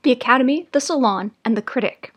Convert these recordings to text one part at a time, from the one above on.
the Academy, the Salon, and the Critic.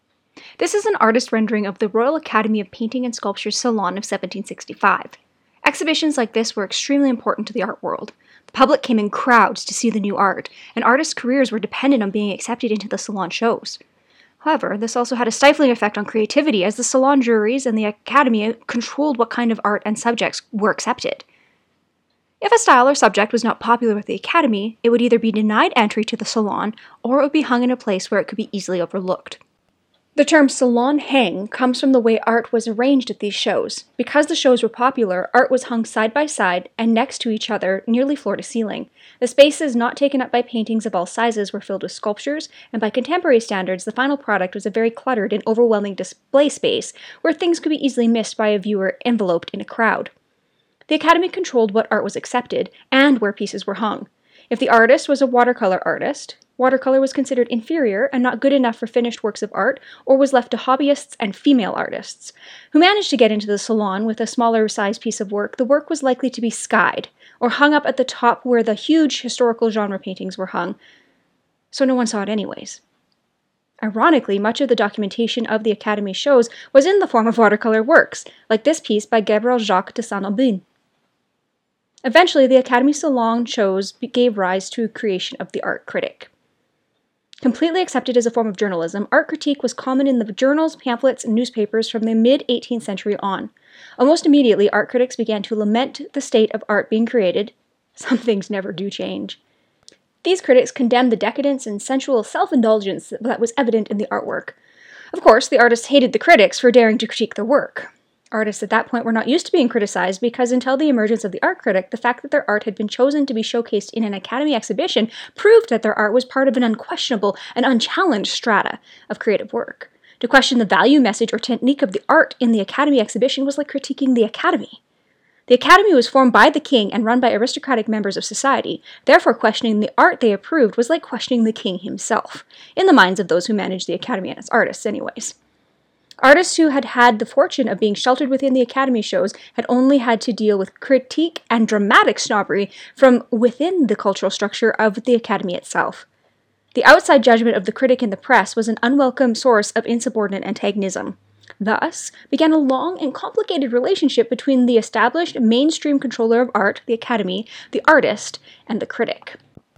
This is an artist rendering of the Royal Academy of Painting and Sculpture's Salon of 1765. Exhibitions like this were extremely important to the art world. The public came in crowds to see the new art, and artists' careers were dependent on being accepted into the Salon shows. However, this also had a stifling effect on creativity, as the Salon juries and the Academy controlled what kind of art and subjects were accepted. If a style or subject was not popular with the Academy, it would either be denied entry to the Salon, or it would be hung in a place where it could be easily overlooked. The term salon hang comes from the way art was arranged at these shows. Because the shows were popular, art was hung side by side and next to each other, nearly floor to ceiling. The spaces not taken up by paintings of all sizes were filled with sculptures, and by contemporary standards, the final product was a very cluttered and overwhelming display space where things could be easily missed by a viewer enveloped in a crowd. The Academy controlled what art was accepted and where pieces were hung. If the artist was a watercolor artist, watercolor was considered inferior and not good enough for finished works of art, or was left to hobbyists and female artists. Who managed to get into the salon with a smaller sized piece of work, the work was likely to be skied, or hung up at the top where the huge historical genre paintings were hung, so no one saw it anyways. Ironically, much of the documentation of the Academy shows was in the form of watercolor works, like this piece by Gabriel Jacques de Saint-Aubin. Eventually, the Academy Salon shows gave rise to the creation of the art critic. Completely accepted as a form of journalism, art critique was common in the journals, pamphlets, and newspapers from the mid-18th century on. Almost immediately, art critics began to lament the state of art being created. Some things never do change. These critics condemned the decadence and sensual self-indulgence that was evident in the artwork. Of course, the artists hated the critics for daring to critique their work. Artists at that point were not used to being criticized because until the emergence of the art critic, the fact that their art had been chosen to be showcased in an Academy exhibition proved that their art was part of an unquestionable and unchallenged strata of creative work. To question the value, message, or technique of the art in the Academy exhibition was like critiquing the Academy. The Academy was formed by the king and run by aristocratic members of society. Therefore, questioning the art they approved was like questioning the king himself, in the minds of those who managed the Academy and its artists anyways. Artists who had had the fortune of being sheltered within the Academy shows had only had to deal with critique and dramatic snobbery from within the cultural structure of the Academy itself. The outside judgment of the critic in the press was an unwelcome source of insubordinate antagonism. Thus began a long and complicated relationship between the established mainstream controller of art, the Academy, the artist, and the critic.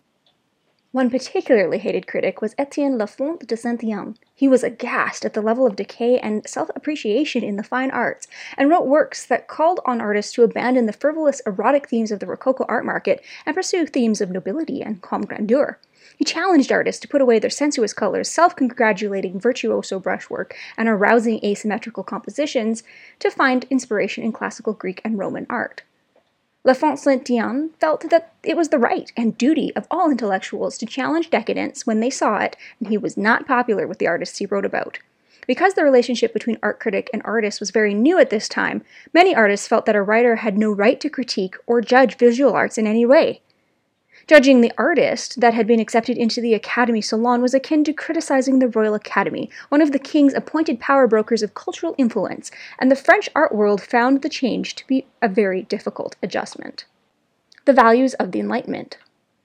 One particularly hated critic was Etienne Lafont de Saint-Yam. He was aghast at the level of decay and self-appreciation in the fine arts, and wrote works that called on artists to abandon the frivolous, erotic themes of the Rococo art market and pursue themes of nobility and calm grandeur. He challenged artists to put away their sensuous colors, self-congratulating virtuoso brushwork, and arousing asymmetrical compositions to find inspiration in classical Greek and Roman art. Lafont Saint-Yam felt that it was the right and duty of all intellectuals to challenge decadence when they saw it, and he was not popular with the artists he wrote about. Because the relationship between art critic and artist was very new at this time, many artists felt that a writer had no right to critique or judge visual arts in any way. Judging the artist that had been accepted into the Academy Salon was akin to criticizing the Royal Academy, one of the king's appointed power brokers of cultural influence, and the French art world found the change to be a very difficult adjustment. The values of the Enlightenment.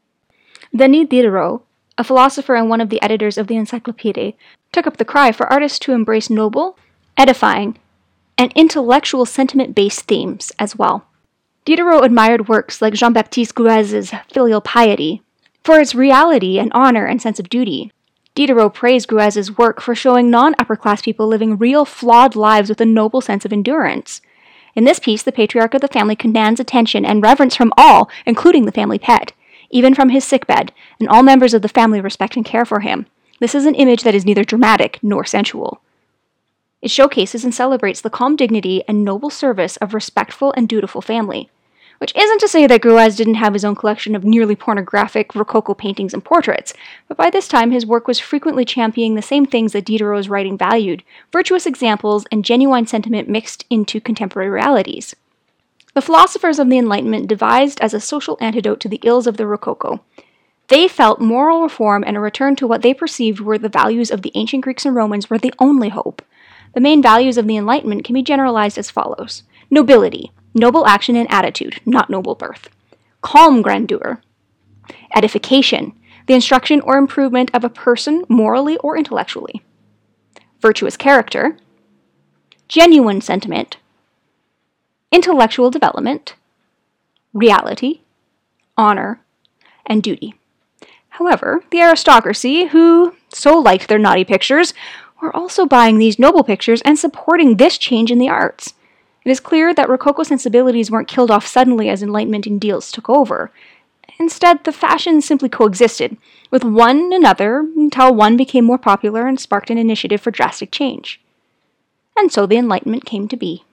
Denis Diderot, a philosopher and one of the editors of the Encyclopédie, took up the cry for artists to embrace noble, edifying, and intellectual sentiment-based themes as well. Diderot admired works like Jean-Baptiste Gouaze's Filial Piety for its reality and honor and sense of duty. Diderot praised Gouaze's work for showing non-upper-class people living real, flawed lives with a noble sense of endurance. In this piece, the patriarch of the family commands attention and reverence from all, including the family pet, even from his sickbed, and all members of the family respect and care for him. This is an image that is neither dramatic nor sensual. It showcases and celebrates the calm dignity and noble service of respectful and dutiful family. Which isn't to say that Gouaze didn't have his own collection of nearly pornographic Rococo paintings and portraits, but by this time his work was frequently championing the same things that Diderot's writing valued, virtuous examples and genuine sentiment mixed into contemporary realities. The philosophers of the Enlightenment devised as a social antidote to the ills of the Rococo. They felt moral reform and a return to what they perceived were the values of the ancient Greeks and Romans were the only hope. The main values of the Enlightenment can be generalized as follows. Nobility. Noble action and attitude, not noble birth. Calm grandeur. Edification. the instruction or improvement of a person morally or intellectually. Virtuous character, genuine sentiment, intellectual development, reality, honor, and duty. However, the aristocracy, who so liked their naughty pictures, were also buying these noble pictures and supporting this change in the arts. It is clear that Rococo sensibilities weren't killed off suddenly as Enlightenment ideals took over. Instead, the fashions simply coexisted with one another until one became more popular and sparked an initiative for drastic change. And so the Enlightenment came to be.